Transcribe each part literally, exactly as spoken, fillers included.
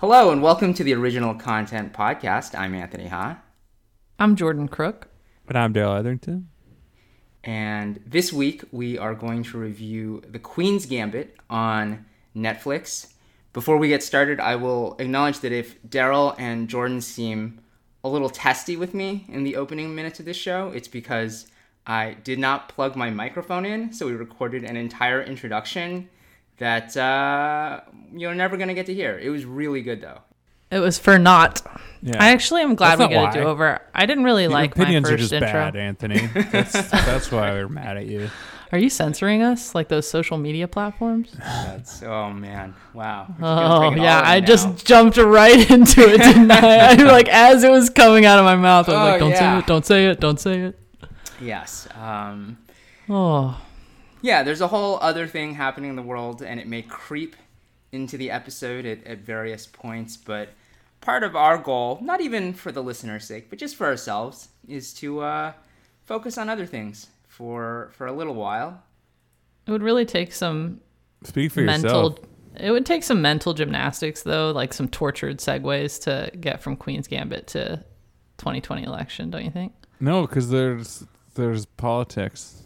Hello and welcome to the Original Content Podcast. I'm Anthony Ha. I'm Jordan Crook. And I'm Dale Etherington. And this week we are going to review The Queen's Gambit on Netflix. Before we get started, I will acknowledge that if Daryl and Jordan seem a little testy with me in the opening minutes of this show, it's because I did not plug my microphone in, so we recorded an entire introduction that uh, you're never going to get to hear. It was really good, though. It was for naught. Yeah. I actually am glad That's we not get a why. do-over. I didn't really Your like my opinions first are just intro. bad, Anthony. That's that's why we're mad at you. Are you censoring us like those social media platforms? That's, oh, man. Wow. Oh, yeah. I just jumped right into it, didn't I? I? Like, as it was coming out of my mouth, I was Oh, like, don't yeah. say it, don't say it, don't say it. Yes. Um, Oh, yeah, there's a whole other thing happening in the world, and it may creep into the episode at, at various points, but part of our goal, not even for the listener's sake, but just for ourselves, is to uh, focus on other things for for a little while. it would really take some Speak for mental... yourself. It would take some mental gymnastics, though, like some tortured segues to get from Queen's Gambit to twenty twenty election, don't you think? No, because there's there's politics.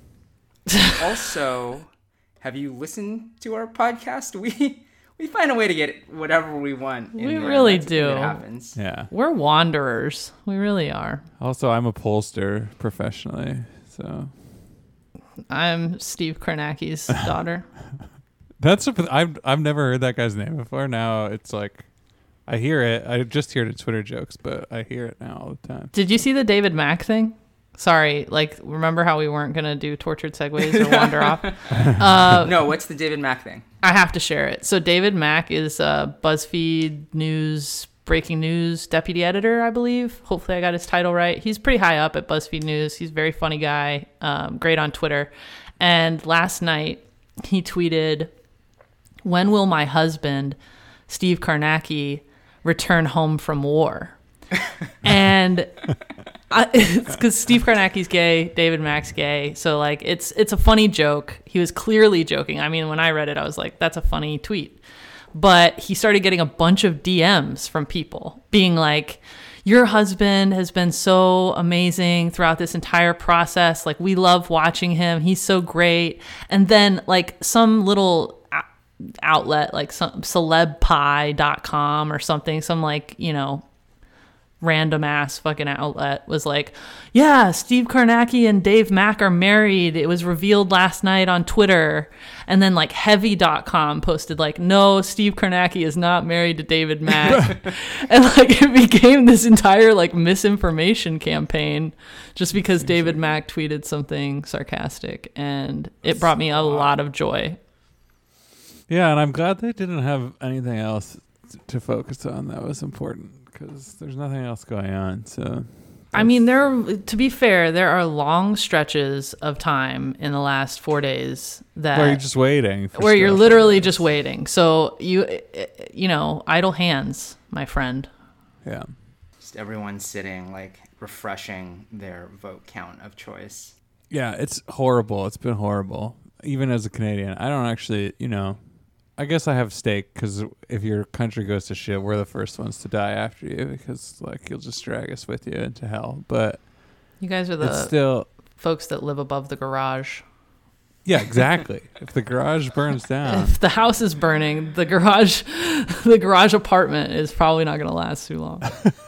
Also, have you listened to our podcast? We we find a way to get whatever we want in We there. really That's the thing do. that happens. Yeah. We're wanderers. We really are. Also, I'm a pollster professionally, so I'm Steve Kornacki's daughter. that's a, I've I've never heard that guy's name before. Now it's like I hear it. I just hear it in Twitter jokes, but I hear it now all the time. Did you see the David Mack thing? Sorry, like, remember how we weren't going to do tortured segues or wander off? Uh, No, what's the David Mack thing? I have to share it. So David Mack is a BuzzFeed News, breaking news deputy editor, I believe. Hopefully I got his title right. He's pretty high up at BuzzFeed News. He's a very funny guy, um, great on Twitter. And last night he tweeted, "When will my husband, Steve Kornacki, return home from war?" And I, it's because Steve Kornacki's gay, David Mack's gay, so like it's it's a funny joke. He was clearly joking. I mean, when I read it, I was like, "That's a funny tweet." But he started getting a bunch of D Ms from people being like, "Your husband has been so amazing throughout this entire process. Like, we love watching him. He's so great." And then like some little outlet like some celeb pie dot com or something, some like, you know, random ass fucking outlet was like, "Yeah, Steve Kornacki and Dave Mack are married. It was revealed last night on Twitter." And then like heavy dot com posted like, "No, Steve Kornacki is not married to David Mack." And like it became this entire like misinformation campaign just because David Mack tweeted something sarcastic, and it brought me a lot of joy. Yeah, and I'm glad they didn't have anything else to focus on that was important because there's nothing else going on. So, I mean, there. To be fair, there are long stretches of time in the last four days that where you're just waiting. For where you're stuff. literally just waiting. So you, you know, idle hands, my friend. Yeah. Just everyone sitting, like, refreshing their vote count of choice. Yeah, it's horrible. It's been horrible. Even as a Canadian, I don't actually, you know, I guess I have stake because if your country goes to shit, we're the first ones to die after you because, like, you'll just drag us with you into hell. But You guys are it's the still, folks that live above the garage. yeah, exactly. If the garage burns down, If the house is burning, the garage, the garage apartment is probably not going to last too long.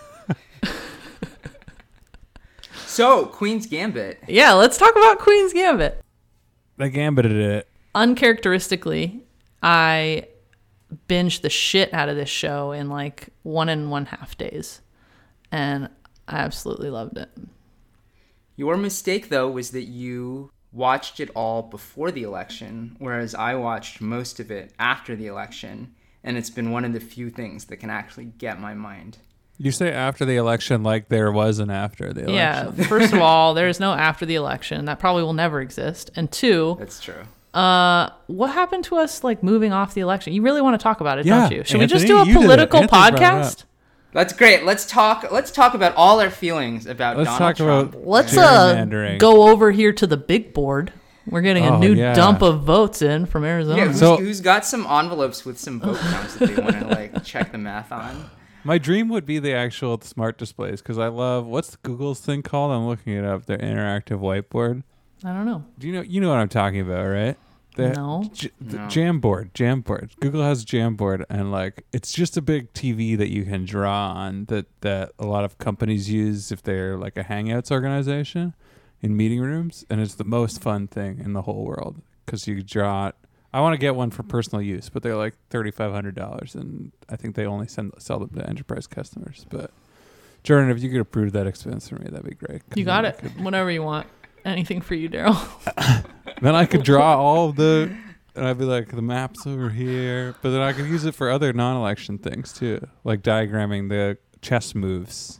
So, Queen's Gambit. Yeah, let's talk about Queen's Gambit. they gambited it. Uncharacteristically, I binged the shit out of this show in like one and one half days, and I absolutely loved it. Your mistake, though, was that you watched it all before the election, whereas I watched most of it after the election, and it's been one of the few things that can actually get my mind. You say after the election like there was an after the election. Yeah, first of all, there's no after the election. That probably will never exist. And two, That's true. uh, what happened to us like moving off the election? You really want to talk about it, Yeah, don't you? Should we just Anthony, do a you did it. political Anthony brought it podcast? That's great. Let's talk. Let's talk about all our feelings about Let's Donald talk about Trump. Let's uh, gerrymandering. go over here to the big board. We're getting a Oh, new yeah. dump of votes in from Arizona. Yeah, who's, So- who's got some envelopes with some vote counts that they want to like check the math on? My dream would be the actual smart displays because I love what's the Google's thing called? I'm looking it up. Their interactive whiteboard. I don't know. Do you know you know what I'm talking about, right? The, No. J- the No. Jamboard, Jamboard. Google has Jamboard, and like it's just a big T V that you can draw on that that a lot of companies use if they're like a Hangouts organization in meeting rooms, and it's the most fun thing in the whole world because you draw it. I want to get one for personal use, but they're like thirty-five hundred dollars, and I think they only send sell them to enterprise customers. But Jordan, if you could approve that expense for me, that'd be great. 'Cause You got then I it. could- Whatever you want. Anything for you, Daryl. Then I could draw all of the, and I'd be like, the map's over here. But then I could use it for other non-election things too, like diagramming the chess moves.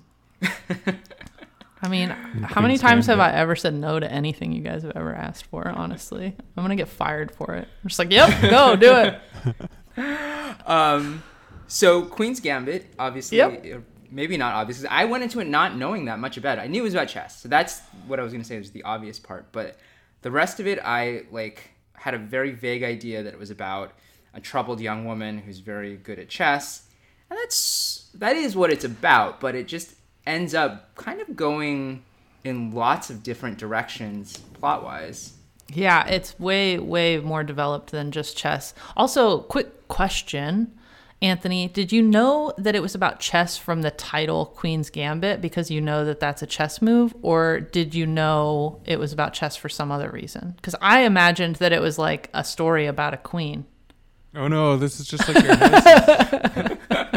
I mean, how many Queen's times have I Gambit. ever said no to anything you guys have ever asked for, honestly? I'm going to get fired for it. I'm just like, yep, go, do it. Um, so Queen's Gambit, obviously, Yep. uh, maybe not obviously. I went into it not knowing that much about it. I knew it was about chess, so that's what I was going to say was the obvious part. But the rest of it, I like had a very vague idea that it was about a troubled young woman who's very good at chess, and that's that is what it's about. But it just ends up kind of going in lots of different directions plot-wise. Yeah, it's way, way more developed than just chess. Also, quick question, Anthony, did you know that it was about chess from the title Queen's Gambit because you know that that's a chess move, or did you know it was about chess for some other reason? Because I imagined that it was like a story about a queen. Oh no, this is just like your house.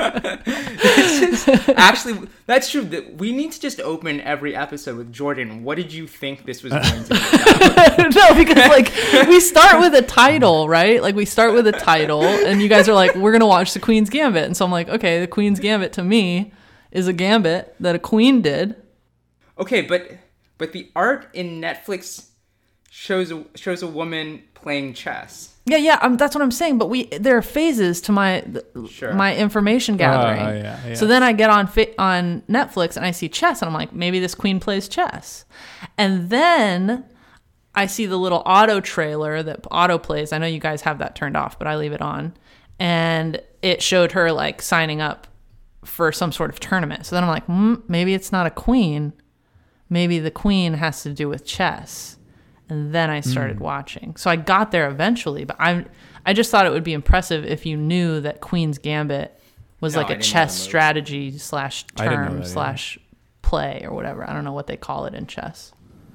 Actually, that's true. That we need to just open every episode with Jordan. What did you think this was going to be about? No, because like we start with a title, right? Like we start with a title, and you guys are like, we're gonna watch the Queen's Gambit, and so I'm like, okay, the Queen's Gambit to me is a gambit that a queen did. Okay, but but the art in Netflix shows a, shows a woman playing chess. Yeah, yeah, um, that's what I'm saying. But we there are phases to my Sure. my information gathering. Oh, yeah, yeah. So then I get on fa- on Netflix and I see chess, and I'm like, maybe this queen plays chess. And then I see the little auto trailer that auto plays. I know you guys have that turned off, but I leave it on. And it showed her like signing up for some sort of tournament. So then I'm like, hmm, maybe it's not a queen. Maybe the queen has to do with chess. And then I started mm. watching. So I got there eventually, but I I just thought it would be impressive if you knew that Queen's Gambit was No, like I a didn't know chess the move. strategy slash I didn't know term that, slash play or whatever. I don't know what they call it in chess.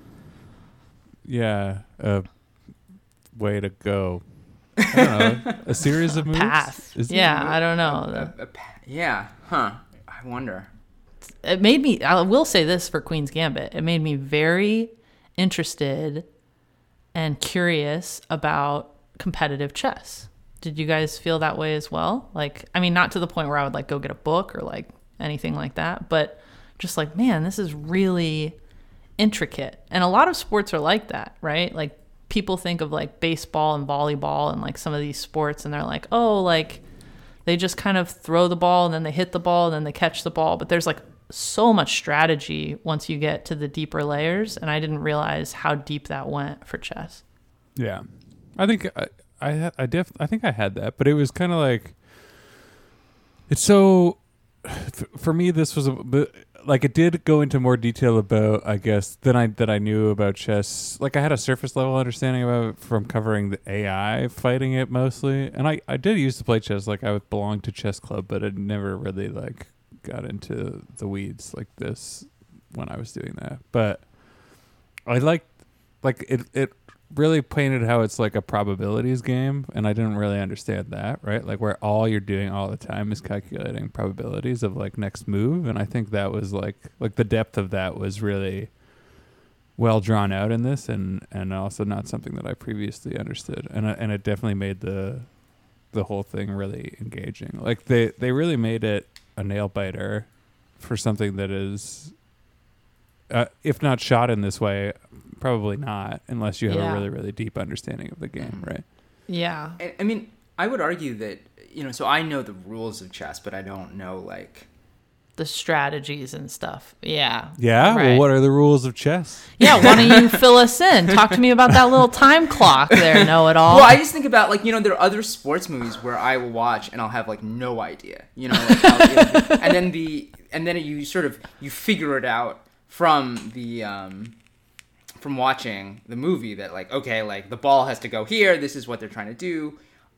Yeah, a way to go. I don't know. A series of moves. Path. Is it? Yeah, I don't know. A- a pa- yeah, huh? I wonder. It made me, I will say this for Queen's Gambit, it made me very interested and curious about competitive chess. Did you guys feel that way as well? Like, I mean, not to the point where I would like go get a book or like anything like that, but just like, man, this is really intricate. And a lot of sports are like that, right? Like people think of like baseball and volleyball and like some of these sports, and they're like, oh, like they just kind of throw the ball and then they hit the ball and then they catch the ball. But there's like so much strategy once you get to the deeper layers, and I didn't realize how deep that went for chess. Yeah, I think I I had- I def I think I had that, but it was kind of like it's so f- for me. This was a bit, like it did go into more detail about I guess than I that I knew about chess. Like I had a surface level understanding about it from covering the A I fighting it mostly, and I I did used to play chess. Like I belonged to chess club, but it never really like got into the weeds like this when I was doing that. But I liked like it it really painted how it's like a probabilities game, and I didn't really understand that, right? Like where all you're doing all the time is calculating probabilities of like next move, and I think that was like like the depth of that was really well drawn out in this, and and also not something that I previously understood, and I- and it definitely made the the whole thing really engaging. Like they they really made it a nail biter for something that is uh, if not shot in this way, probably not unless you have Yeah. a really really deep understanding of the game, right? Yeah. I, I mean, I would argue that, you know, so I know the rules of chess, but I don't know like The the strategies and stuff. Yeah. Yeah? Right. Well, what are the rules of chess? Yeah, why don't you fill us in? Talk to me about that little time clock there, know-it-all. Well, I just think about, like, you know, there are other sports movies where I will watch and I'll have, like, no idea. You know, like how, and then the and then you sort of you figure it out from the um from watching the movie that, like, okay, like the ball has to go here, this is what they're trying to do.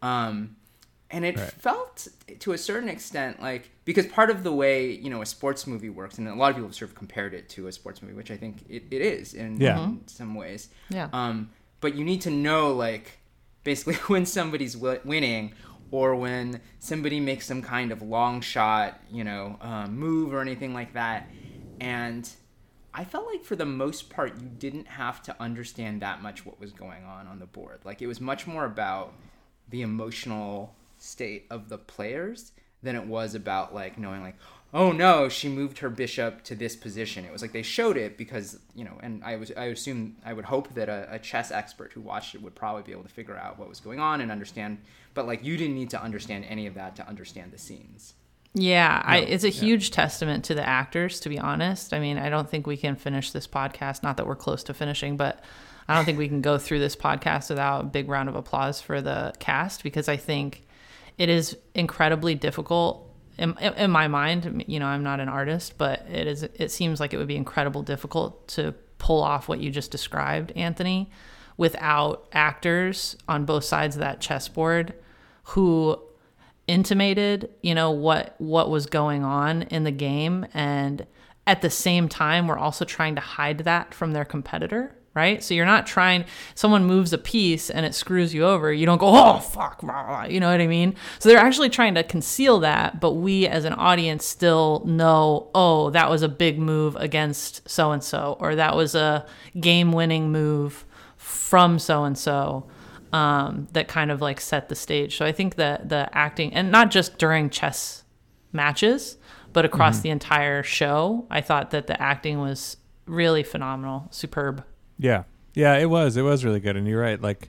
Um And it Right. felt, to a certain extent, like, because part of the way, you know, a sports movie works, and a lot of people have sort of compared it to a sports movie, which I think it, it is in, Yeah. in some ways. Yeah. Um, but you need to know, like, basically when somebody's w- winning or when somebody makes some kind of long shot, you know, um, move or anything like that. And I felt like for the most part, you didn't have to understand that much what was going on on the board. Like, it was much more about the emotional state of the players than it was about, like, knowing, like, oh no, she moved her bishop to this position. It was like they showed it because, you know, and I was I assume I would hope that a, a chess expert who watched it would probably be able to figure out what was going on and understand, but, like, you didn't need to understand any of that to understand the scenes. Yeah, I, No, it's a yeah. huge testament to the actors, to be honest. I mean, I don't think we can finish this podcast, not that we're close to finishing, but I don't think we can go through this podcast without a big round of applause for the cast, because I think it is incredibly difficult in, in my mind. You know, I'm not an artist, but it is. It seems like it would be incredibly difficult to pull off what you just described, Anthony, without actors on both sides of that chessboard who intimated, you know, what what was going on in the game, and at the same time, we're also trying to hide that from their competitor. Right? So you're not trying, someone moves a piece and it screws you over. You don't go, oh, fuck, you know what I mean? So they're actually trying to conceal that, but we as an audience still know, oh, that was a big move against so-and-so, or that was a game-winning move from so-and-so um, that kind of like set the stage. So I think that the acting, and not just during chess matches, but across mm-hmm. the entire show, I thought that the acting was really phenomenal, superb. Yeah. Yeah, it was. It was really good. And you're right. Like,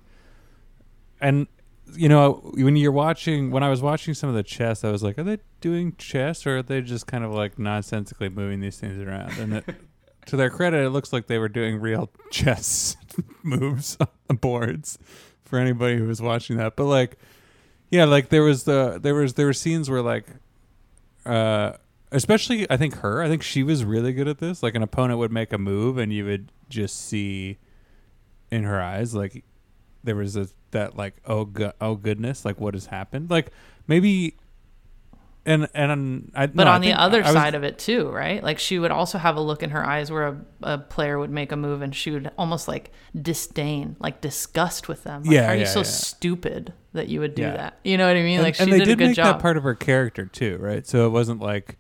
and, you know, when you're watching, when I was watching some of the chess, I was like, are they doing chess or are they just kind of like nonsensically moving these things around? And it, to their credit, it looks like they were doing real chess moves on the boards for anybody who was watching that. But like, yeah, like there was the, there was, there were scenes where like, uh, especially, I think her, I think she was really good at this. Like an opponent would make a move and you would just see in her eyes, like there was a, that like, oh, go- oh goodness, like what has happened? Like maybe, and, and I, but no, on I the other I, I side was, of it too, right? Like she would also have a look in her eyes where a, a player would make a move and she would almost like disdain, like disgust with them. Like, yeah, how are you yeah, so yeah. stupid that you would do Yeah. that? You know what I mean? And, Like she and they did, did a good make job. that part of her character too, right? So it wasn't like,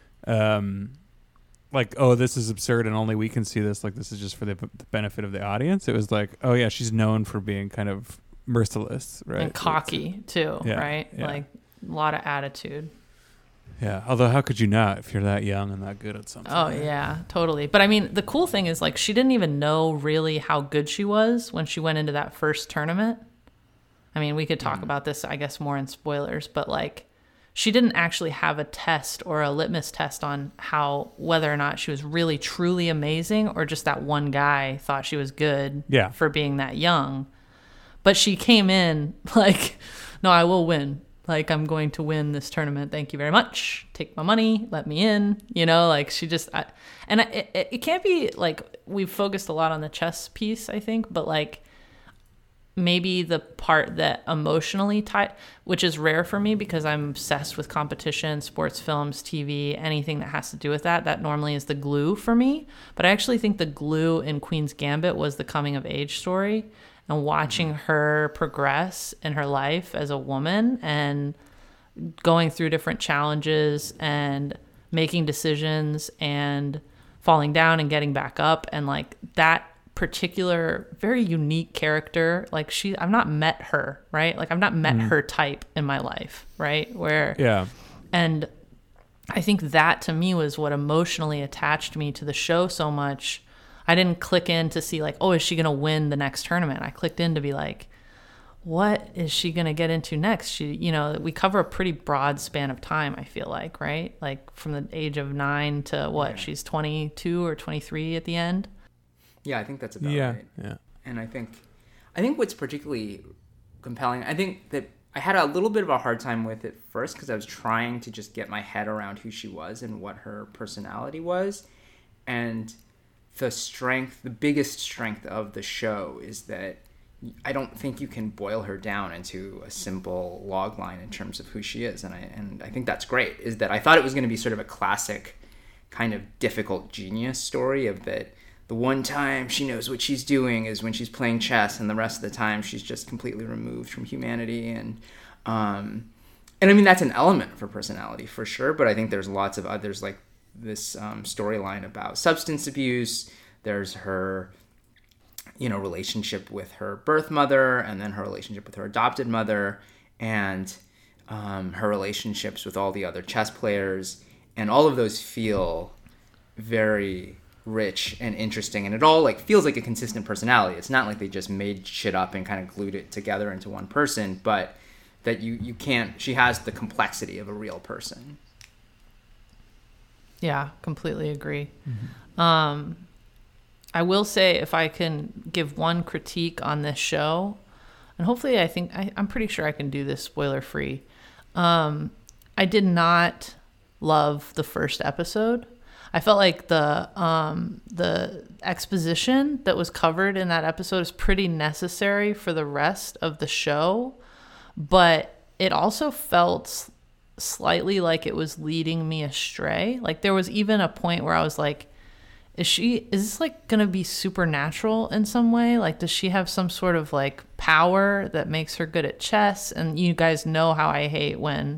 um, like, oh, this is absurd and only we can see this. Like, this is just for the, the benefit of the audience. It was like, oh, yeah, she's known for being kind of merciless, right? And cocky, too, Yeah, right? yeah. Like, a lot of attitude. Yeah, although how could you not if you're that young and that good at something? Oh, right? yeah, totally. But, I mean, the cool thing is, like, she didn't even know really how good she was when she went into that first tournament. I mean, we could talk Mm. about this, I guess, more in spoilers, but, like, she didn't actually have a test or a litmus test on how, whether or not she was really truly amazing or just that one guy thought she was good Yeah. for being that young. But she came in like, no, I will win. Like, I'm going to win this tournament. Thank you very much. Take my money. Let me in. You know, like she just, I, and it, it, it can't be like, we've focused a lot on the chess piece, I think, but like, maybe the part that emotionally tied, which is rare for me because I'm obsessed with competition, sports films, T V, anything that has to do with that. That normally is the glue for me. But I actually think the glue in Queen's Gambit was the coming of age story and watching her progress in her life as a woman and going through different challenges and making decisions and falling down and getting back up. And like that particular very unique character, like she I've not met her, right? Like I've not met mm. her type in my life, right? Where yeah. And I think that to me was what emotionally attached me to the show so much. I didn't click in to see like, oh, is she gonna win the next tournament? I clicked in to be like, what is she going to get into next? She, you know, we cover a pretty broad span of time, I feel like, right? Like from the age of nine to what? Yeah. She's twenty-two or twenty-three at the end. Yeah, I think that's about yeah, right. Yeah. And I think, I think what's particularly compelling, I think that I had a little bit of a hard time with it first because I was trying to just get my head around who she was and what her personality was. And the strength, the biggest strength of the show is that I don't think you can boil her down into a simple log line in terms of who she is. And I and I think that's great, is that I thought it was going to be sort of a classic kind of difficult genius story of that the one time she knows what she's doing is when she's playing chess, and the rest of the time she's just completely removed from humanity. And um, and I mean, that's an element of her personality for sure, but I think there's lots of others, like this um, storyline about substance abuse. There's her, you know, relationship with her birth mother, and then her relationship with her adopted mother, and um, her relationships with all the other chess players. And all of those feel very rich and interesting, and it all like feels like a consistent personality. It's not like they just made shit up and kind of glued it together into one person, but that you, you can't, she has the complexity of a real person. Yeah, completely agree. Mm-hmm. Um, I will say, if I can give one critique on this show, and hopefully I think, I, I'm pretty sure I can do this spoiler free. Um, I did not love the first episode. I felt like the um, the exposition that was covered in that episode is pretty necessary for the rest of the show, but it also felt slightly like it was leading me astray. Like there was even a point where I was like, Is she, is this like going to be supernatural in some way? Like, does she have some sort of like power that makes her good at chess? And you guys know how I hate when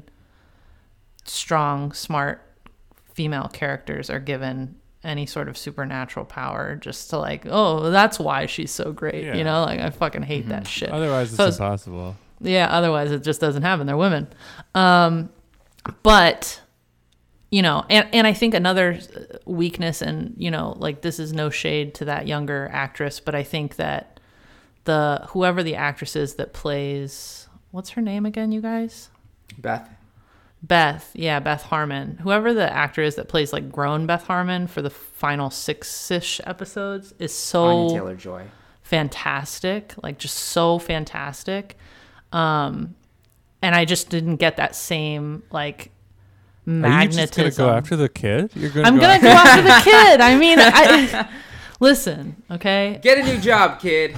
strong, smart female characters are given any sort of supernatural power just to like, oh, that's why she's so great. Yeah. You know, like I fucking hate mm-hmm. that shit. Otherwise it's so impossible. Yeah. Otherwise it just doesn't happen. They're women. Um, but you know, and, and I think another weakness, and, you know, like this is no shade to that younger actress, but I think that the, whoever the actress is that plays, what's her name again, you guys? Beth. Beth. Yeah. Beth Harmon. Whoever the actor is that plays like grown Beth Harmon for the final six-ish episodes is so Anya Taylor-Joy. Fantastic. Like just so fantastic. Um, and I just didn't get that same like, magnetism. Are you just gonna go after the kid? You're gonna I'm go gonna after- go after the kid. I mean, I, listen, okay. Get a new job, kid.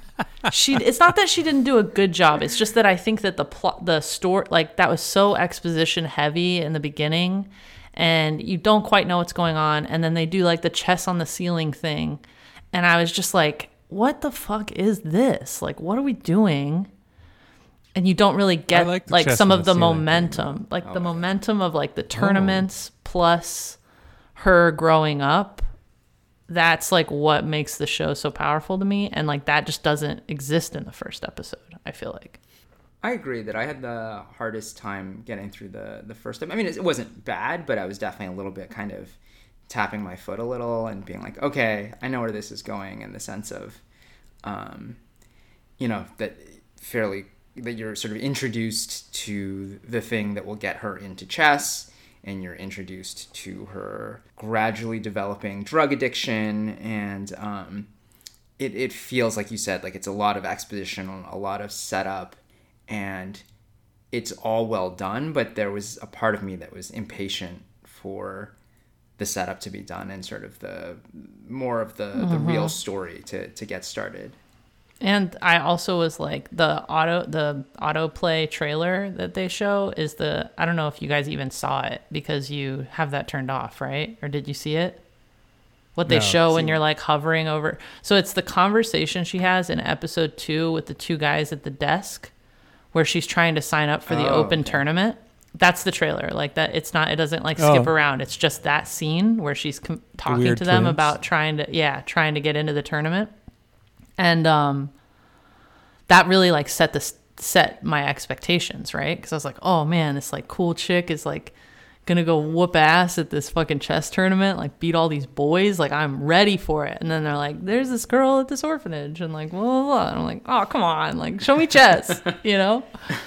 She. It's not that she didn't do a good job. It's just that I think that the plot, the story, like that was so exposition heavy in the beginning, and you don't quite know what's going on. And then they do like the chess on the ceiling thing, and I was just like, "What the fuck is this? Like, what are we doing?" And you don't really get like, like some of the, the momentum, thing. like oh, the momentum of like the tournaments oh. plus her growing up. That's like what makes the show so powerful to me. And like that just doesn't exist in the first episode, I feel like. I agree that I had the hardest time getting through the, the first time. I mean, it wasn't bad, but I was definitely a little bit kind of tapping my foot a little and being like, okay, I know where this is going, in the sense of, um, you know, that fairly... that you're sort of introduced to the thing that will get her into chess, and you're introduced to her gradually developing drug addiction, and um, it, it feels, like you said, like it's a lot of exposition, a lot of setup, and it's all well done, but there was a part of me that was impatient for the setup to be done and sort of the more of the, mm-hmm. the real story to, to get started. And I also was like, the auto the autoplay trailer that they show is the, I don't know if you guys even saw it because you have that turned off, right? Or did you see it? What they no, show when you're like hovering over. So it's the conversation she has in episode two with the two guys at the desk where she's trying to sign up for the oh, open okay. tournament. That's the trailer. Like that. It's not, it doesn't like skip oh. around. It's just that scene where she's com- talking the to them twins. about trying to, yeah, trying to get into the tournament. And um, that really like set the set my expectations, right? Because I was like, oh man, this like cool chick is like gonna go whoop ass at this fucking chess tournament, like beat all these boys, like I'm ready for it. And then they're like, there's this girl at this orphanage, and like, blah, blah, blah. And I'm like, oh, come on, like show me chess, you know?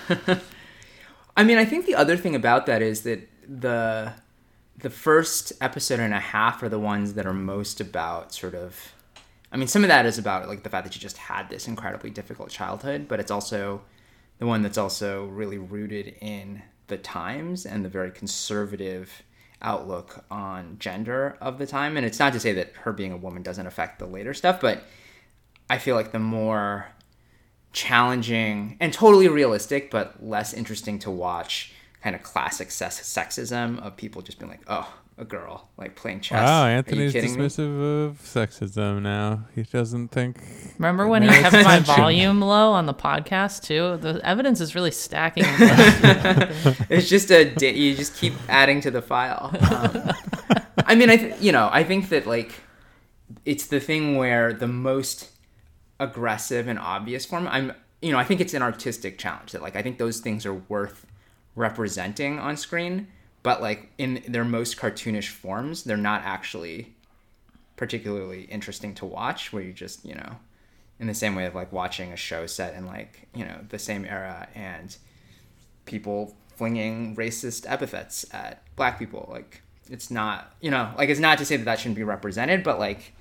I mean, I think the other thing about that is that the the first episode and a half are the ones that are most about sort of, I mean, some of that is about like the fact that you just had this incredibly difficult childhood, but it's also the one that's also really rooted in the times and the very conservative outlook on gender of the time. And it's not to say that her being a woman doesn't affect the later stuff, but I feel like the more challenging and totally realistic, but less interesting to watch kind of classic sex- sexism of people just being like, oh, a girl like playing chess. Wow, Are you Anthony's kidding me? dismissive of sexism now. He doesn't think. Remember when he No, kept my attention. volume low on the podcast too? The evidence is really stacking against you. It's just a da- you just keep adding to the file. Um, I mean, I th- you know I think that like it's the thing where the most aggressive and obvious form. I'm you know I think it's an artistic challenge that like I think those things are worth representing on screen, but like in their most cartoonish forms, they're not actually particularly interesting to watch. Where you just you know in the same way of like watching a show set in like you know the same era and people flinging racist epithets at black people. Like it's not, you know, like it's not to say that that shouldn't be represented, but like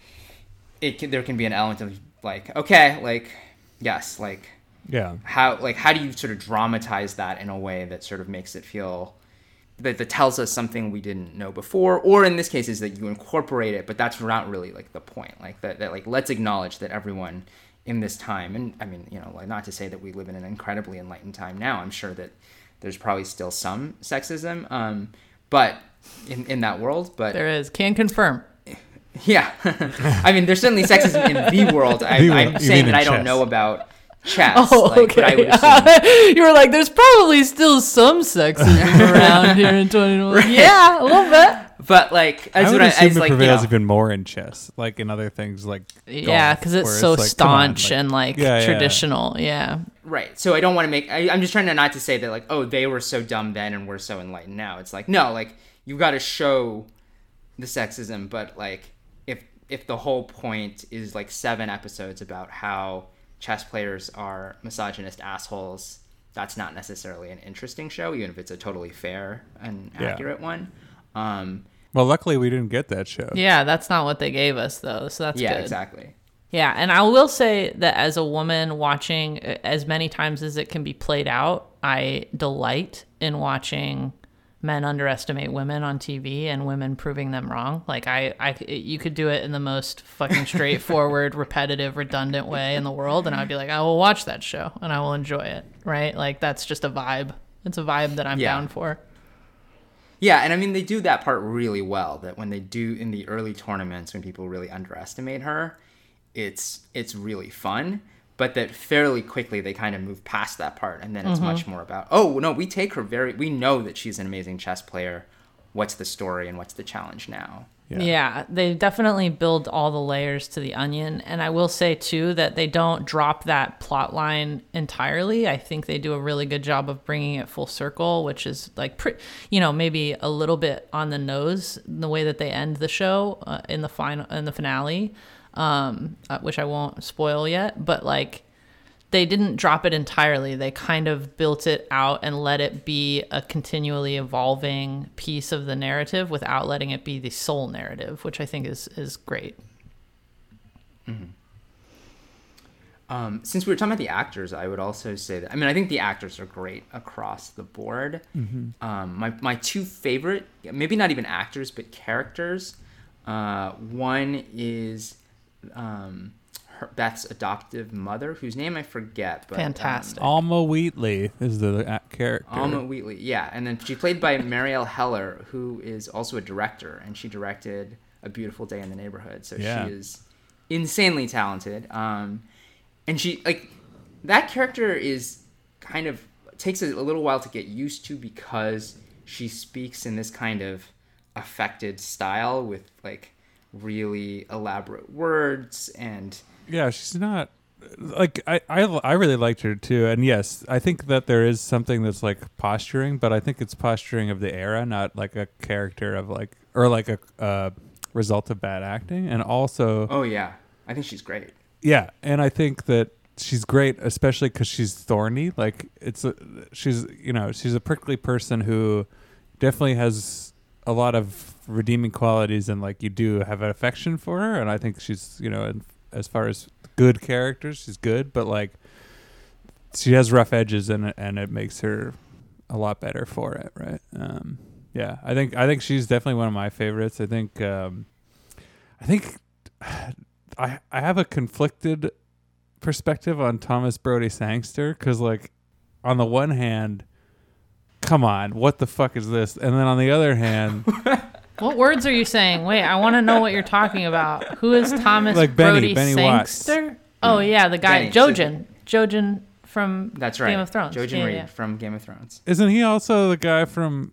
it can, there can be an element of like, okay, like, yes, like Yeah. how, like, how do you sort of dramatize that in a way that sort of makes it feel that, that tells us something we didn't know before, or in this case is that you incorporate it, but that's not really like the point. Like that, that like, let's acknowledge that everyone in this time, and I mean, you know, like not to say that we live in an incredibly enlightened time now. I'm sure that there's probably still some sexism, um, but in, in that world, but There is. Can confirm. yeah, I mean, there's certainly sexism in the world. I, The world. I'm You saying mean that in I don't chess. know about chess. Oh, like, but I would okay. assume, You were like, there's probably still some sexism around here in twenty twenty. Right. Yeah, a little bit. but like, as I would what I, assume as it like, you prevails know, even more in chess, like in other things like Yeah, golf, because it's where so like, come on, staunch like- and like Yeah, yeah. traditional. Yeah. right. So I don't want to make. I, I'm just trying to not to say that like, oh, they were so dumb then and we're so enlightened now. It's like no, like you've got to show the sexism, but like if if the whole point is like seven episodes about how chess players are misogynist assholes, that's not necessarily an interesting show, even if it's a totally fair and Yeah. accurate one. Um, Well, luckily we didn't get that show. Yeah, that's not what they gave us though, so that's yeah, good. exactly. Yeah, and I will say that as a woman watching uh, as many times as it can be played out, I delight in watching men underestimate women on T V and women proving them wrong. Like I, I you could do it in the most fucking straightforward, repetitive, redundant way in the world, and I'd be like, I will watch that show and I will enjoy it. Right? Like that's just a vibe. It's a vibe that I'm Yeah. down for. Yeah, and I mean they do that part really well. That when they do in the early tournaments, when people really underestimate her, it's it's really fun. But that fairly quickly they kind of move past that part, and then it's much more about, oh no, we take her very. We know that she's an amazing chess player. What's the story and what's the challenge now? Yeah. Yeah, they definitely build all the layers to the onion. And I will say, too, that they don't drop that plot line entirely. I think they do a really good job of bringing it full circle, which is like, pre- you know, maybe a little bit on the nose in the way that they end the show uh, in the final in the finale, um, uh, which I won't spoil yet. But like, they didn't drop it entirely. They kind of built it out and let it be a continually evolving piece of the narrative without letting it be the sole narrative, which I think is is great. Um, since we were talking about the actors, I would also say that I mean I think the actors are great across the board. Mm-hmm. Um, my my two favorite, maybe not even actors, but characters. Uh, one is um, her, Beth's adoptive mother, whose name I forget. But, Fantastic. Alma Wheatley is the a- character. Um, Alma Wheatley, yeah, and then she played by Marielle Heller, who is also a director, and she directed A Beautiful Day in the Neighborhood. So Yeah. she is insanely talented. Um, and she like that character is kind of takes a, a little while to get used to because she speaks in this kind of affected style with like really elaborate words and Yeah, she's not like I, I I really liked her too, and yes, I think that there is something that's like posturing, but I think it's posturing of the era, not like a character of like or like a uh, result of bad acting. And also, Oh yeah, I think she's great. yeah, and I think that she's great, especially because she's thorny. Like it's a, she's you know she's a prickly person who definitely has a lot of redeeming qualities, and like you do have an affection for her. And I think she's you know in, as far as good characters, she's good, but like she has rough edges, and and it makes her a lot better for it, right? Um, yeah, I think I think she's definitely one of my favorites. I think um, I think I I have a conflicted perspective on Thomas Brody Sangster, because like on the one hand, come on, what the fuck is this? And then on the other hand, What words are you saying? Wait, I want to know what you're talking about. Who is Thomas Like Benny, Brody Benny Sangster? Oh yeah, the guy Benny. Jojen. Jojen from That's right. Game of Thrones. Jojen Yeah, Reed yeah. from Game of Thrones. isn't he also the guy from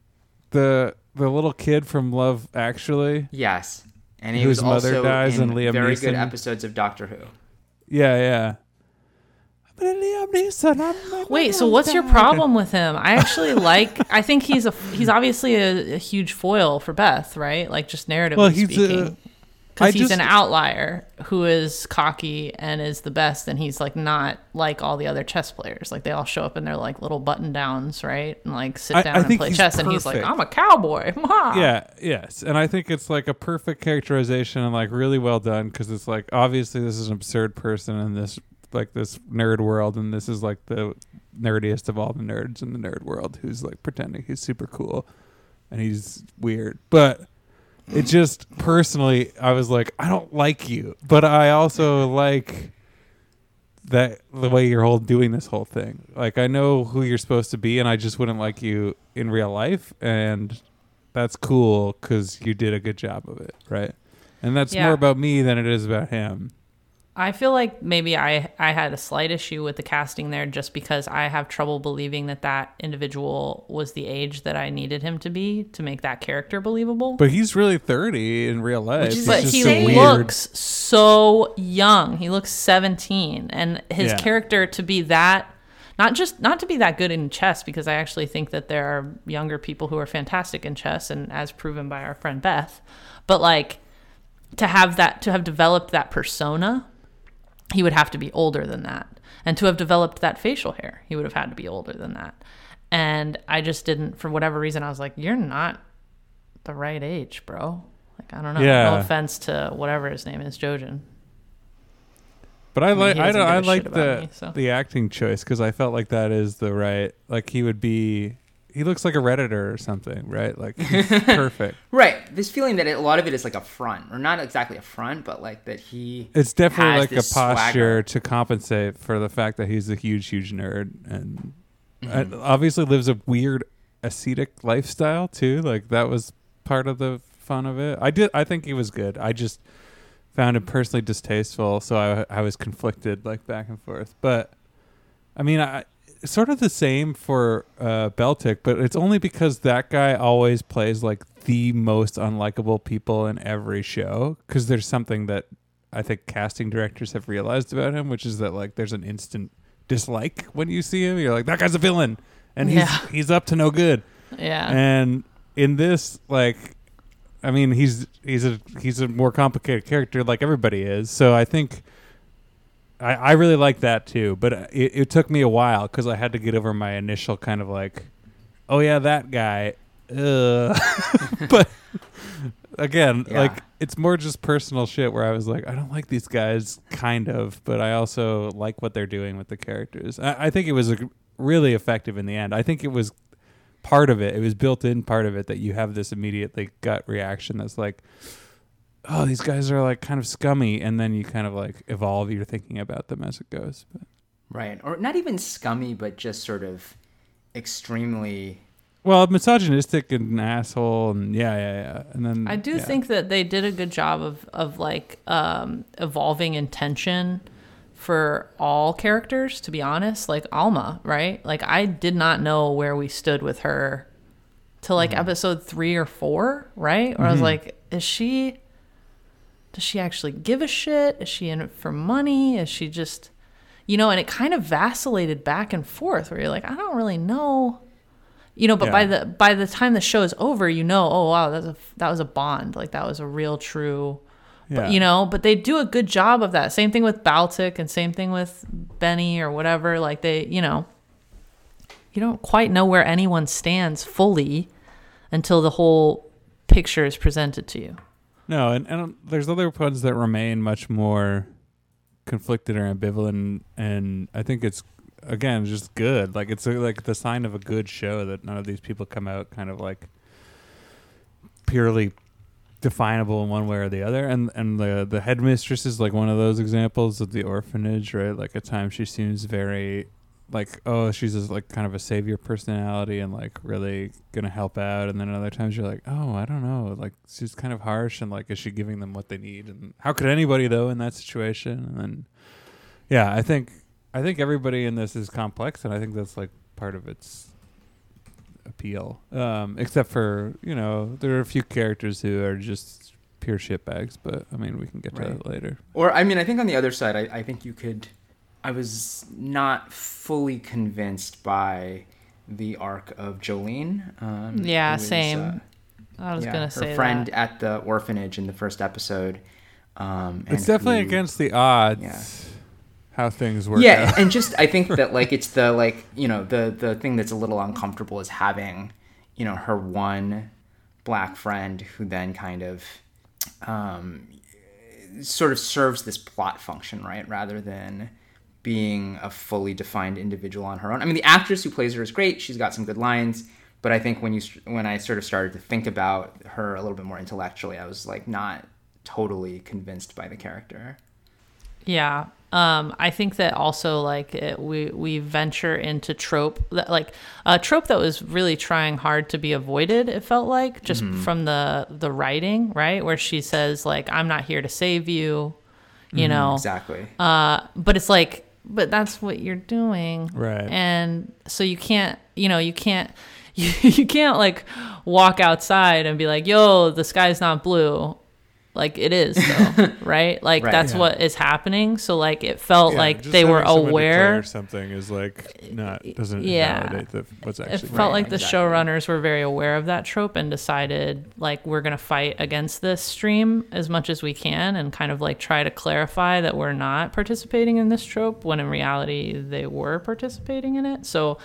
the the little kid from Love Actually? Yes, and he Whose was mother also dies in and Liam very Neeson. good episodes of Doctor Who. Yeah, yeah. But Liam Neeson, I'm Wait, so what's your problem with him? I actually like. I think he's a he's obviously a, a huge foil for Beth, right? Like just narratively Well, he's a- speaking. I Because he's just- an outlier who is cocky and is the best, and he's like not like all the other chess players. Like they all show up in their like little button downs, right, and like sit I- down I and think play he's chess. And he's like, perfect. "I'm a cowboy." Yeah, yes. And I think it's like a perfect characterization and like really well done, because it's like obviously this is an absurd person in this like this nerd world, and this is like the nerdiest of all the nerds in the nerd world who's like pretending he's super cool and he's weird. But it just personally, I was like, I don't like you, but I also like that the way you're whole doing this whole thing. Like I know who you're supposed to be, and I just wouldn't like you in real life, and that's cool because you did a good job of it, right? And that's Yeah. more about me than it is about him. I feel like maybe I, I had a slight issue with the casting there just because I have trouble believing that that individual was the age that I needed him to be to make that character believable. But he's really thirty in real life. is It's But just he so weird. looks so young. He looks seventeen, and his Yeah. character to be that not just not to be that good in chess, because I actually think that there are younger people who are fantastic in chess, and as proven by our friend Beth, but like to have that to have developed that persona, he would have to be older than that. And to have developed that facial hair, he would have had to be older than that. And I just didn't, for whatever reason, I was like, you're not the right age, bro. Like, I don't know. Yeah. No offense to whatever his name is, Jojen. But I mean, like he I, doesn't don't, give I a shit like about the me, so. the acting choice, because I felt like that is the right. Like he would be. He looks like a Redditor or something, right? Like he's perfect. Right. This feeling that it, a lot of it is like a front, or not exactly a front, but like that he. It's definitely has like a this posture swagger. to compensate for the fact that he's a huge, huge nerd, and Mhm. uh, obviously lives a weird ascetic lifestyle too. Like that was part of the fun of it. I did. I think he was good. I just found him personally distasteful, so I I was conflicted, like back and forth. But I mean, I sort of the same for uh, Beltic, but it's only because that guy always plays like the most unlikable people in every show, because there's something that I think casting directors have realized about him, which is that like there's an instant dislike when you see him. You're like, that guy's a villain, and he's Yeah. he's up to no good. Yeah. And in this, like, I mean, he's he's a he's a more complicated character, like everybody is. So I think I, I really like that too. But it, it took me a while because I had to get over my initial kind of like, oh yeah, that guy. Ugh. But again, Yeah. like it's more just personal shit where I was like, I don't like these guys, kind of, but I also like what they're doing with the characters. I, I think it was a, really effective in the end. I think it was part of it. It was built in part of it that you have this immediate like gut reaction that's like, oh, these guys are like kind of scummy, and then you kind of like evolve your thinking about them as it goes. But. Right. Or not even scummy, but just sort of extremely. Well, misogynistic and asshole, and yeah, yeah, yeah. And then I do yeah. think that they did a good job of of like um, evolving intention for all characters. To be honest, like Alma, right? Like I did not know where we stood with her till like Mm-hmm. episode three or four, right? Where I was like, is she? does she actually give a shit? Is she in it for money? Is she just, you know, and it kind of vacillated back and forth where you're like, I don't really know. You know, but Yeah. by the by the time the show is over, you know, oh wow, that's a that was a bond, like that was a real true, Yeah. but, you know. But they do a good job of that. Same thing with Baltic, and same thing with Benny or whatever. Like they, you know, you don't quite know where anyone stands fully until the whole picture is presented to you. No, and, and there's other ones that remain much more conflicted or ambivalent, and I think it's, again, just good. Like it's a, like the sign of a good show that none of these people come out kind of like purely definable in one way or the other. And and the the headmistress is like one of those examples of the orphanage, right? Like at times she seems very like, oh, she's just like kind of a savior personality and like really gonna help out, and then other times you're like, oh, I don't know, like she's kind of harsh, and like, is she giving them what they need? And how could anybody though in that situation? And then yeah, I think I think everybody in this is complex, and I think that's like part of its appeal. Um, except for, you know, there are a few characters who are just pure shitbags, but I mean, we can get to Right. that later. Or, I mean, I think on the other side, I, I think you could... I was not fully convinced by the arc of Jolene. Um, Yeah, who was, same. uh, I was yeah, gonna her say friend that. at the orphanage in the first episode. Um, It's and definitely who- against the odds Yeah. how things work Yeah, out. and just I think that like it's the like you know the the thing that's a little uncomfortable is having you know her one black friend who then kind of um, sort of serves this plot function, right, rather than being a fully defined individual on her own. I mean, the actress who plays her is great; she's got some good lines. But I think when you when I sort of started to think about her a little bit more intellectually, I was like not totally convinced by the character. Yeah. Um, I think that also like it, we we venture into trope that like a trope that was really trying hard to be avoided. It felt like just Mm-hmm. from the the writing, right, where she says like, "I'm not here to save you," you Mhm, know. exactly. Uh, but it's like, but that's what you're doing, Right. And so you can't, you know, you can't, you, you can't like walk outside and be like, "Yo, the sky's not blue." Like it is though, right? Like Right. that's Yeah. what is happening. So like it felt Yeah, like just they were having someone aware. declare something is like not doesn't Yeah. validate the, what's It actually felt Right, like the exactly. showrunners were very aware of that trope and decided like we're gonna fight against this stream as much as we can and kind of like try to clarify that we're not participating in this trope when in reality they were participating in it. So,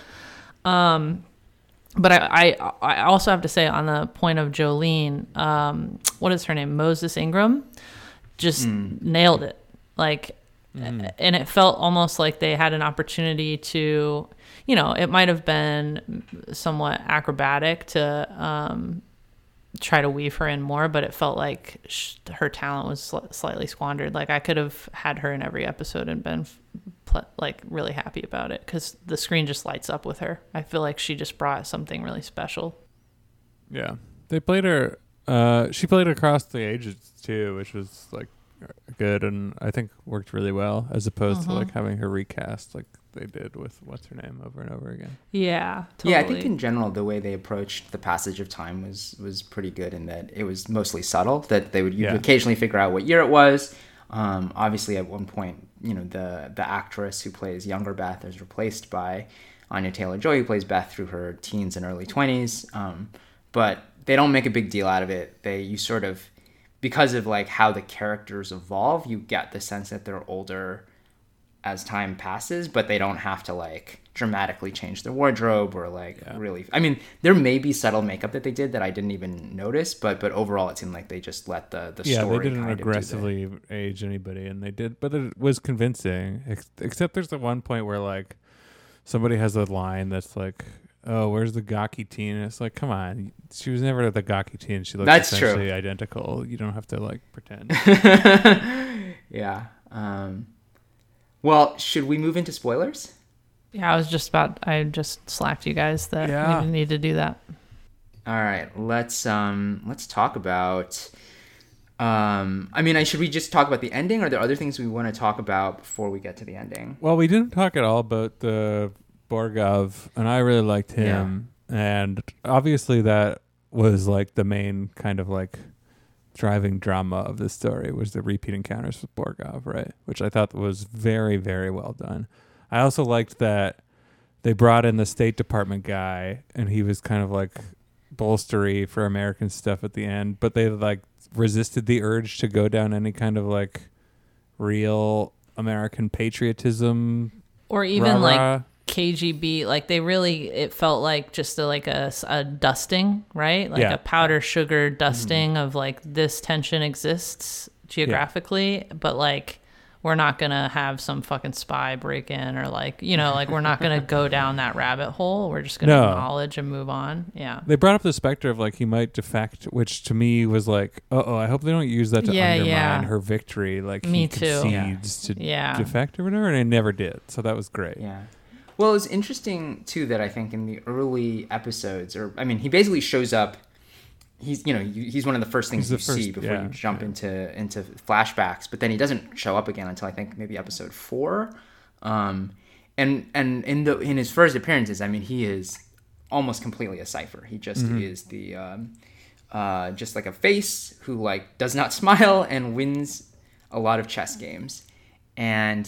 um, but I, I I also have to say on the point of Jolene, um, what is her name? Moses Ingram, just nailed it. Like, and it felt almost like they had an opportunity to, you know, it might have been somewhat acrobatic to um, try to weave her in more, but it felt like sh- her talent was sl- slightly squandered. Like I could have had her in every episode and been pl- like really happy about it because the screen just lights up with her. I feel like she just brought something really special. Yeah, they played her. Uh, she played across the ages too, which was like good, and I think worked really well as opposed to like having her recast like they did with what's her name over and over again. Yeah, totally. Yeah, I think in general the way they approached the passage of time was was pretty good in that it was mostly subtle. That they would you'd Yeah. occasionally figure out what year it was. Um, obviously, at one point, you know, the the actress who plays younger Beth is replaced by Anya Taylor-Joy, who plays Beth through her teens and early twenties. Um, but they don't make a big deal out of it. They you sort of because of like how the characters evolve, you get the sense that they're older as time passes, but they don't have to like dramatically change their wardrobe or like Yeah. really. I mean, there may be subtle makeup that they did that I didn't even notice, but but overall, it seemed like they just let the the Yeah, story they didn't kind of do the- aggressively age anybody, and they did, but it was convincing. Ex- except there's the one point where like somebody has a line that's like, "Oh, where's the gawky teen?" And it's like, come on, she was never the gawky teen. She looks That's true. essentially identical. You don't have to like pretend. yeah. Um, well, should we move into spoilers? Yeah, I was just about. I just slacked you guys that Yeah. we didn't need to do that. All right, let's um let's talk about. Um, I mean, I should we just talk about the ending, or are there other things we want to talk about before we get to the ending? Well, we didn't talk at all about the Borgov, and I really liked him. And obviously, that was like the main kind of like driving drama of this story was the repeat encounters with Borgov, right? Which I thought was very, very well done. I also liked that they brought in the State Department guy, and he was kind of like bolstery for American stuff at the end, but they like resisted the urge to go down any kind of like real American patriotism or even rah-rah. like K G B. Like they really, it felt like just a, like a, a dusting, right? Like Yeah. a powder sugar dusting mm-hmm. of like this tension exists geographically, yeah. but like we're not gonna have some fucking spy break in, or like, you know, like we're not gonna go down that rabbit hole. We're just gonna No. acknowledge and move on. Yeah. They brought up the specter of like he might defect, which to me was like, uh oh, I hope they don't use that to Yeah, undermine yeah. her victory. Like Me he too. concedes to Yeah. defect or whatever, and they never did. So that was great. Yeah. Well, it was interesting too that I think in the early episodes, or I mean, he basically shows up. He's, you know, he's one of the first things He's you the first- see before yeah, you jump yeah. into into flashbacks. But then he doesn't show up again until I think maybe episode four. Um, and and in the in his first appearances, I mean, he is almost completely a cipher. He just Mm-hmm. is the um, uh, just like a face who like does not smile and wins a lot of chess games. And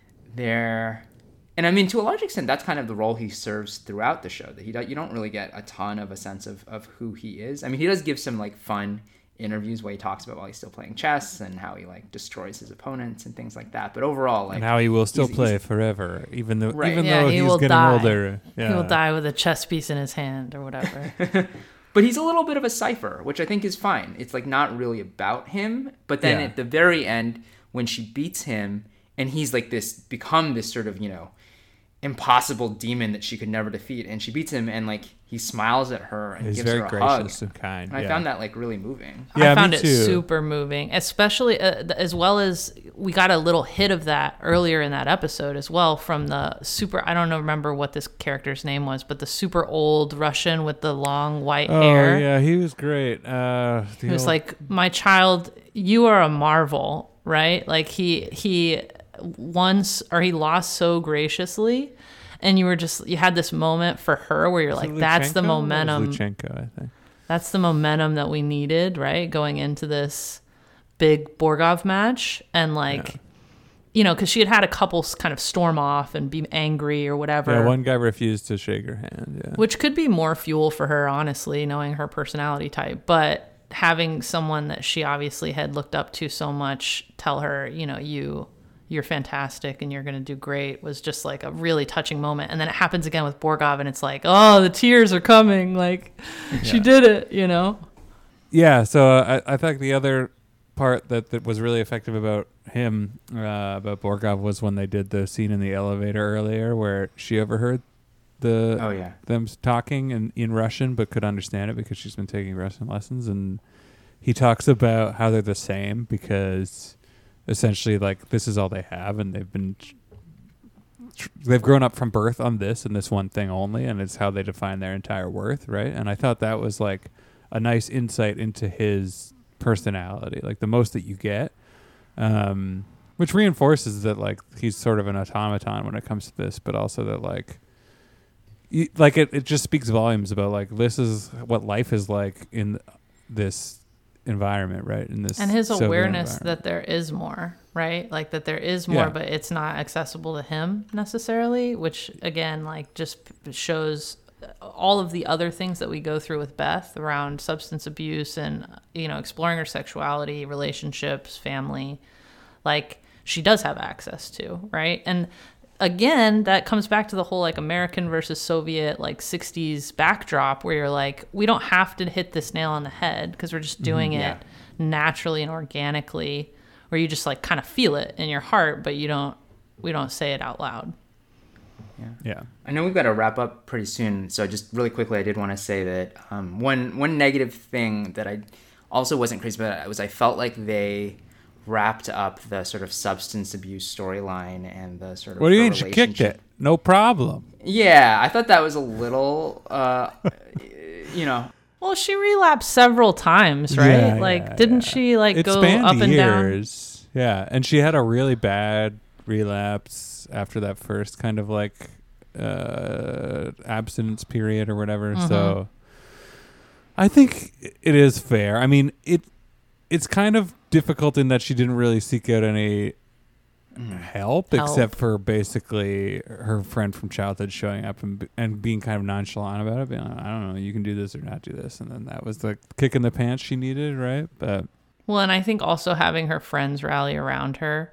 they're And I mean, to a large extent, that's kind of the role he serves throughout the show. That he do, you don't really get a ton of a sense of, of who he is. I mean, he does give some like fun interviews where he talks about while he's still playing chess and how he like destroys his opponents and things like that. But overall, like And how he will still he's- play he's- forever, even though Right. even Yeah, though he he's will getting die. older. Yeah. He will die with a chess piece in his hand or whatever. But he's a little bit of a cipher, which I think is fine. It's like not really about him. But then Yeah. at the very end, when she beats him, and he's like this, become this sort of, you know, impossible demon that she could never defeat, and she beats him, and like he smiles at her and He's gives very her a hug. gracious and kind. And I yeah. found that like really moving. Yeah, I found me it too. super moving, especially uh, th- as well as we got a little hit of that earlier in that episode as well from the super, I don't know, remember what this character's name was, but the super old Russian with the long white Oh hair. yeah, he was great. Uh, the He was old- like, my child, you are a marvel, right? Like he, he once, or he lost so graciously. And you were just, you had this moment for her where you're Was it like, that's the Luchenko? momentum. That was Luchenko, I think. That's the momentum that we needed, right? Going into this big Borgov match. And like, Yeah. you know, because she had had a couple s- kind of storm off and be angry or whatever. Yeah, one guy refused to shake her hand. Yeah. Which could be more fuel for her, honestly, knowing her personality type. But having someone that she obviously had looked up to so much tell her, you know, you... you're fantastic and you're going to do great was just like a really touching moment. And then it happens again with Borgov and it's like, oh, the tears are coming. Like she Yeah. did it, you know? Yeah, so uh, I, I think the other part that, that was really effective about him, uh, about Borgov, was when they did the scene in the elevator earlier where she overheard the Oh yeah. them talking in, in Russian but could understand it because she's been taking Russian lessons. And he talks about how they're the same because essentially like this is all they have and they've been tr- they've grown up from birth on this and this one thing only, and it's how they define their entire worth, right? And I thought that was like a nice insight into his personality, like the most that you get, um which reinforces that like he's sort of an automaton when it comes to this, but also that like you, like it, it just speaks volumes about like this is what life is like in this environment, right? In this And his Soviet awareness environment. that there is more, right? Like that there is more, Yeah. but it's not accessible to him necessarily, which again, like just p- shows all of the other things that we go through with Beth around substance abuse and, you know, exploring her sexuality, relationships, family, like she does have access to, right? And again, that comes back to the whole like American versus Soviet like sixties backdrop where you're like, we don't have to hit this nail on the head because we're just doing yeah. it naturally and organically, where you just like kind of feel it in your heart, but you don't, we don't say it out loud. yeah I know we've got to wrap up pretty soon, so just really quickly, I did want to say that um, one one negative thing that I also wasn't crazy about was I felt like they wrapped up the sort of substance abuse storyline and the sort of what do you her mean she kicked relationship. it? No problem. Yeah, I thought that was a little, uh, you know, Well, she relapsed several times, right? Yeah, like, yeah, didn't yeah. she like It go spanned up and down? years. Yeah, and she had a really bad relapse after that first kind of like uh, abstinence period or whatever. Mm-hmm. So I think it is fair. I mean, it it's kind of difficult in that she didn't really seek out any help, Help. except for basically her friend from childhood showing up and and being kind of nonchalant about it, being like, I don't know, you can do this or not do this, and then that was the kick in the pants she needed, right? But Well, and I think also having her friends rally around her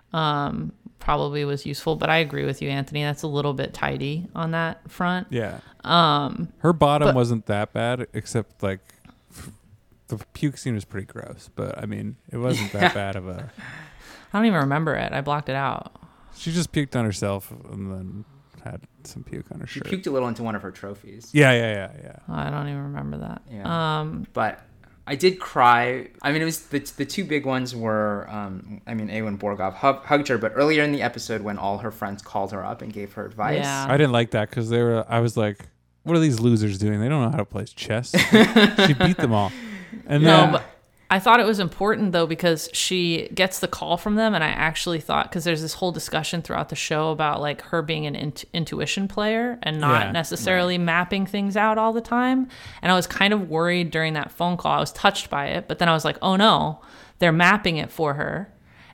um, probably was useful. But I agree with you, Anthony. That's a little bit tidy on that front. yeah, Um, her bottom but- wasn't that bad, except like f- the puke scene was pretty gross. But I mean, it wasn't that bad of a. I don't even remember it. I blocked it out. She just puked on herself and then had some puke on her She shirt. puked a little into one of her trophies. Yeah, yeah, yeah, yeah. I don't even remember that. Yeah. Um, But I did cry. I mean, it was the the two big ones were, um, I mean, A when Borgov hug, hugged her, but earlier in the episode when all her friends called her up and gave her advice. Yeah. I didn't like that because they were. I was like, "What are these losers doing? They don't know how to play chess." She beat them all, and no, then but I thought it was important though because she gets the call from them, and I actually thought because there's this whole discussion throughout the show about like her being an int- intuition player and not Yeah, necessarily mapping things out all the time. And I was kind of worried during that phone call. I was touched by it, but then I was like, oh no, they're mapping it for her.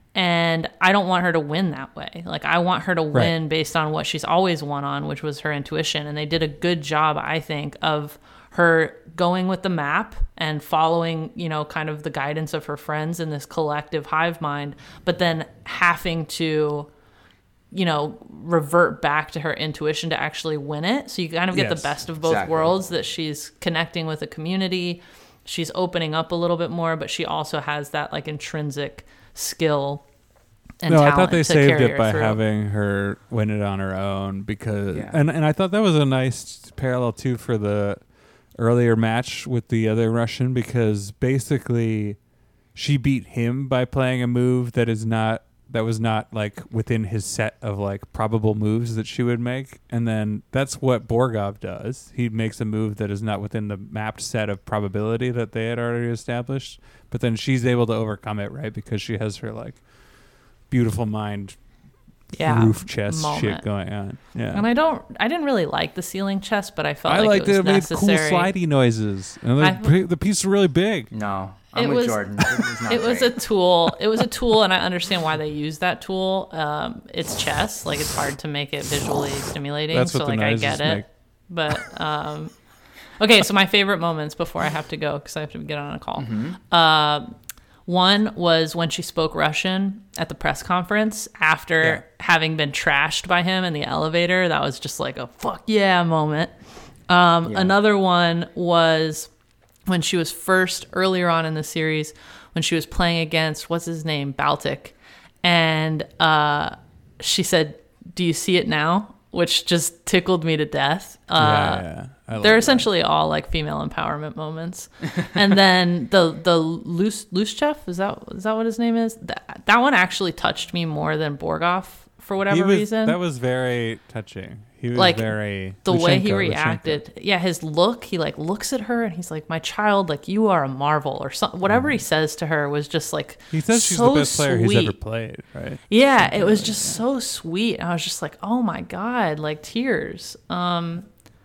And I don't want her to win that way. Like I want her to win Right. based on what she's always won on, which was her intuition. And they did a good job, I think, of her going with the map and following, you know, kind of the guidance of her friends in this collective hive mind, but then having to, you know, revert back to her intuition to actually win it. So you kind of get Yes, the best of both exactly. worlds, that she's connecting with a community, she's opening up a little bit more, but she also has that like intrinsic skill and no, I talent thought they to saved carry it her by through. having her win it on her own because, Yeah. and and I thought that was a nice parallel too for the earlier match with the other Russian because basically she beat him by playing a move that is not that was not like within his set of like probable moves that she would make, and then that's what Borgov does. He makes a move that is not within the mapped set of probability that they had already established, but then she's able to overcome it, right? Because she has her like beautiful mind yeah, roof chest moment. shit going on. Yeah. And I don't, I didn't really like the ceiling chest, but I felt I like liked it was it. It made necessary. cool slidey noises. And the, I- p- the piece is really big. No, I'm It with was- Jordan. It was, not It was a great. tool. It was a tool, and I understand why they use that tool. Um, it's chess. Like it's hard to make it visually stimulating. That's so what the like I noises get it. make. But um, okay, so my favorite moments before I have to go because I have to get on a call. Mm-hmm. Um, one was when she spoke Russian at the press conference after Yeah. having been trashed by him in the elevator. That was just like a fuck yeah moment. Um, Yeah. Another one was when she was first earlier on in the series when she was playing against what's his name, Baltic, and uh, she said, "Do you see it now?" Which just tickled me to death. Uh, yeah, yeah. I love they're that. essentially all like female empowerment moments. And then the the Lus Luschev, is that is that what his name is? That that one actually touched me more than Borgov for whatever He was- reason. That was very touching. He was Like, very the way he Lushenko, reacted, yeah, his look, he like looks at her and he's like, "My child, like you are a marvel," or something. Whatever he says to her was just like Lushenko. He says she's so the best player he's sweet. ever played, right? Yeah, it was just so sweet. I was just like, oh my God, like tears. Um,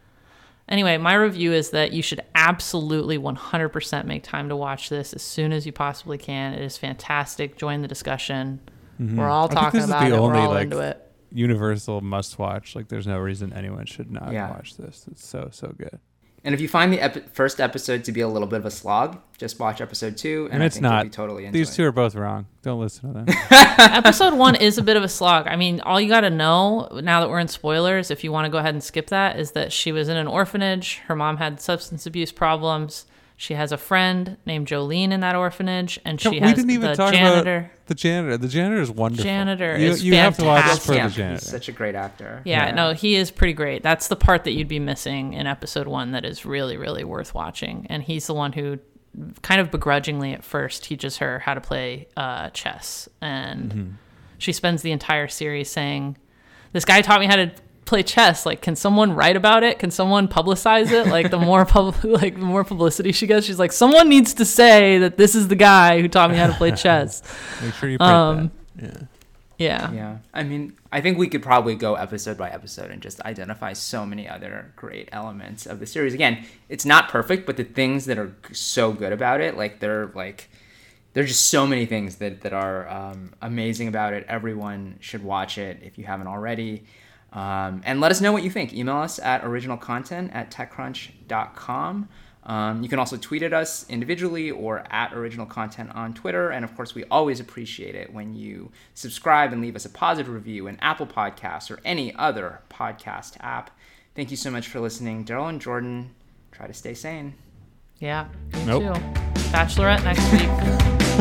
anyway, my review is that you should absolutely one hundred percent make time to watch this as soon as you possibly can. It is fantastic. Join the discussion. We're all Mm-hmm. I think talking this is about the it. We're only, all like, into it. Universal must watch. Like, there's no reason anyone should not Yeah. watch this. It's so so good. And if you find the epi- first episode to be a little bit of a slog, just watch episode two, and, And I it's think you'll not. be totally into These it. two are both wrong. Don't listen to them. Episode one is a bit of a slog. I mean, all you got to know now that we're in spoilers, if you want to go ahead and skip that, is that she was in an orphanage. Her mom had substance abuse problems. She has a friend named Jolene in that orphanage, and she we has didn't even the talk janitor. about the janitor. The janitor is wonderful. Janitor you, is you have to watch fantastic. for the Camp, janitor. he's such a great actor. Yeah, Yeah. no, he is pretty great. That's the part that you'd be missing in episode one that is really, really worth watching. And he's the one who kind of begrudgingly at first teaches her how to play uh, chess. And Mm-hmm. she spends the entire series saying, this guy taught me how to play chess. Like, can someone write about it? Can someone publicize it? Like, the more pub- like the more publicity she gets, she's like, someone needs to say that this is the guy who taught me how to play chess. Make sure you print Um, that. Yeah. Yeah. Yeah. I mean, I think we could probably go episode by episode and just identify so many other great elements of the series. Again, it's not perfect, but the things that are so good about it, like they're like there's just so many things that, that are um, amazing about it. Everyone should watch it if you haven't already. Um, and let us know what you think. Email us at originalcontent at techcrunch dot com. Um, you can also tweet at us individually or at Original Content on Twitter. And of course, we always appreciate it when you subscribe and leave us a positive review in Apple Podcasts or any other podcast app. Thank you so much for listening. Daryl and Jordan, try to stay sane. Yeah, me Nope. too. Bachelorette next week.